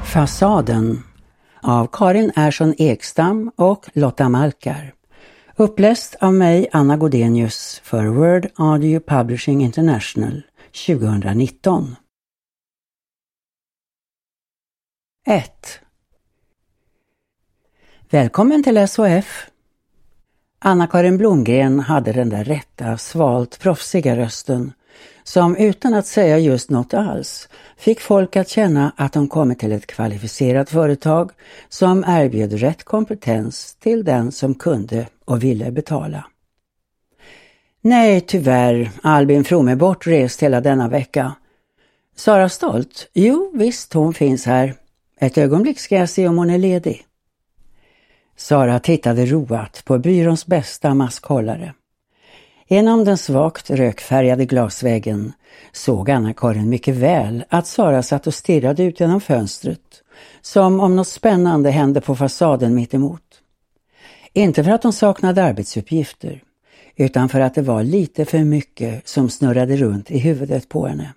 Fasaden av Karin Ersson Ekstam och Lotta Malkar. Uppläst av mig, Anna Godenius, för Word Audio Publishing International 2019. 1. Välkommen till SOF. Anna-Karin Blomgren hade den där rätta, svalt, proffsiga rösten som utan att säga just något alls fick folk att känna att de kommit till ett kvalificerat företag som erbjöd rätt kompetens till den som kunde och ville betala. Nej, tyvärr, Albin From är bortrest hela denna vecka. Sara Stolt? Jo, visst, hon finns här. Ett ögonblick ska jag se om hon är ledig. Sara tittade roat på byråns bästa maskhållare. Genom den svagt rökfärgade glasväggen såg Anna-Karin mycket väl att Sara satt och stirrade ut genom fönstret, som om något spännande hände på fasaden mitt emot. Inte för att hon saknade arbetsuppgifter, utan för att det var lite för mycket som snurrade runt i huvudet på henne.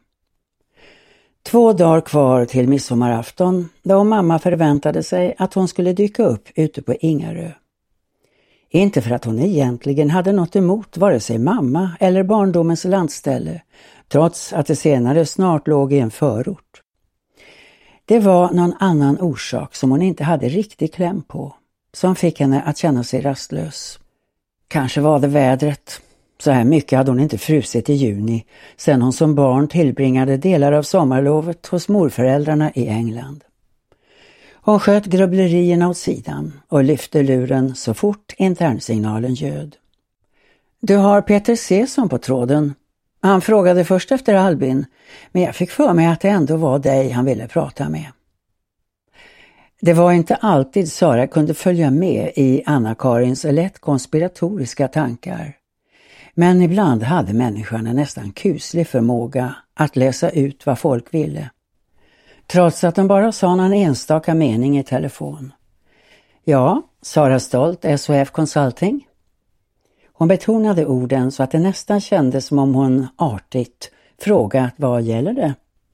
2 dagar kvar till midsommarafton, då mamma förväntade sig att hon skulle dyka upp ute på Ingarö. Inte för att hon egentligen hade något emot vare sig mamma eller barndomens landställe, trots att det senare snart låg i en förort. Det var någon annan orsak som hon inte hade riktigt kläm på, som fick henne att känna sig rastlös. Kanske var det vädret. Så här mycket hade hon inte frusit i juni, sedan hon som barn tillbringade delar av sommarlovet hos morföräldrarna i England. Hon sköt grubblerierna åt sidan och lyfte luren så fort internsignalen ljöd. Du har Peter Cesson på tråden. Han frågade först efter Albin, men jag fick för mig att det ändå var dig han ville prata med. Det var inte alltid Sara kunde följa med i Anna-Karins lätt konspiratoriska tankar. Men ibland hade människan en nästan kuslig förmåga att läsa ut vad folk ville. Trots att de bara sa någon enstaka mening i telefon. Ja, Sara Stolt, SOF Consulting. Hon betonade orden så att det nästan kändes som om hon artigt frågat vad gäller det.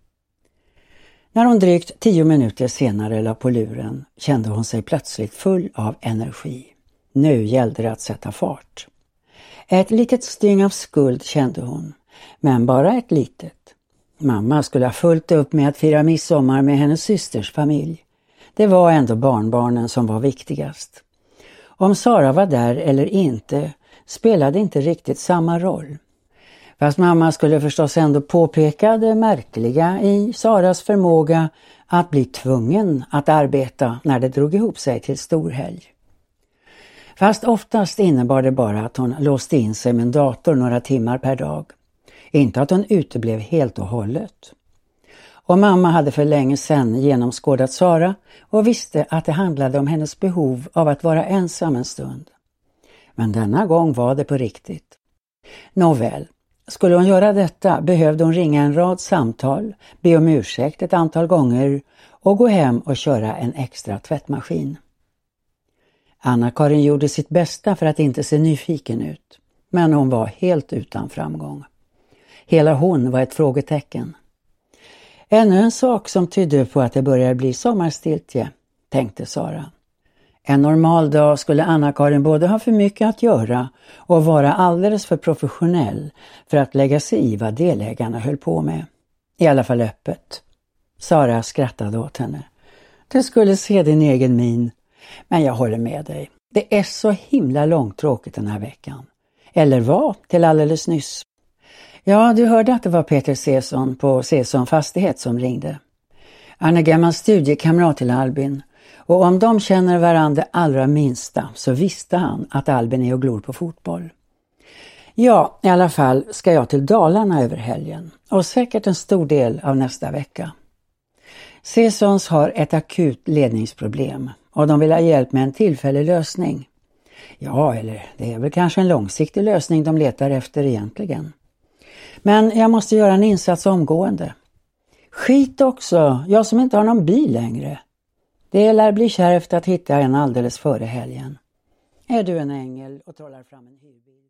När hon drygt 10 minuter senare la på luren kände hon sig plötsligt full av energi. Nu gällde det att sätta fart. Ett litet styng av skuld kände hon, men bara ett litet. Mamma skulle ha fullt upp med att fira midsommar med hennes systers familj. Det var ändå barnbarnen som var viktigast. Om Sara var där eller inte spelade inte riktigt samma roll. Fast mamma skulle förstås ändå påpeka det märkliga i Saras förmåga att bli tvungen att arbeta när det drog ihop sig till storhelg. Fast oftast innebar det bara att hon låste in sig med en dator några timmar per dag. Inte att hon uteblev helt och hållet. Och mamma hade för länge sedan genomskådat Sara och visste att det handlade om hennes behov av att vara ensam en stund. Men denna gång var det på riktigt. Nåväl, skulle hon göra detta behövde hon ringa en rad samtal, be om ursäkt ett antal gånger och gå hem och köra en extra tvättmaskin. Anna-Karin gjorde sitt bästa för att inte se nyfiken ut, men hon var helt utan framgång. Hela hon var ett frågetecken. Ännu en sak som tydde på att det börjar bli sommarstiltje, tänkte Sara. En normal dag skulle Anna-Karin både ha för mycket att göra och vara alldeles för professionell för att lägga sig i vad delägarna höll på med. I alla fall öppet. Sara skrattade åt henne. Du skulle se din egen min. Men jag håller med dig. Det är så himla långtråkigt den här veckan. Eller var till alldeles nyss. Ja, du hörde att det var Peter Cesson på Cesson Fastighet som ringde. Han är gammal studiekamrat till Albin. Och om de känner varandra allra minsta så visste han att Albin är och glor på fotboll. Ja, i alla fall ska jag till Dalarna över helgen. Och säkert en stor del av nästa vecka. Cessons har ett akut ledningsproblem. Och de vill ha hjälp med en tillfällig lösning. Ja, eller det är väl kanske en långsiktig lösning de letar efter egentligen. Men jag måste göra en insats omgående. Skit också, jag som inte har någon bil längre. Det lär bli kärvt att hitta en alldeles före helgen. Är du en ängel och trollar fram en hyrbil?